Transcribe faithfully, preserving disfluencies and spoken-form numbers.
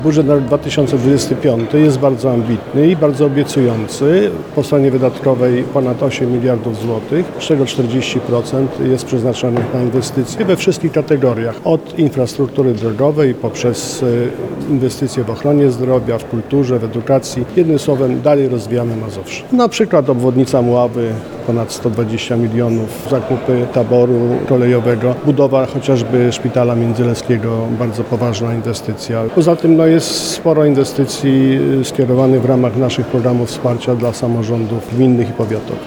Budżet na rok dwa tysiące dwudziesty piąty jest bardzo ambitny i bardzo obiecujący. Po stronie wydatkowej ponad osiem miliardów złotych, z czego czterdzieści procent jest przeznaczonych na inwestycje we wszystkich kategoriach. Od infrastruktury drogowej poprzez inwestycje w ochronie zdrowia, w kulturze, w edukacji. Jednym słowem dalej rozwijamy Mazowsze. Na przykład obwodnica Mławy, ponad sto dwadzieścia milionów, zakupy taboru kolejowego, budowa chociażby szpitala międzyleskiego, bardzo poważna inwestycja. Poza tym no, jest sporo inwestycji skierowanych w ramach naszych programów wsparcia dla samorządów gminnych i powiatowych.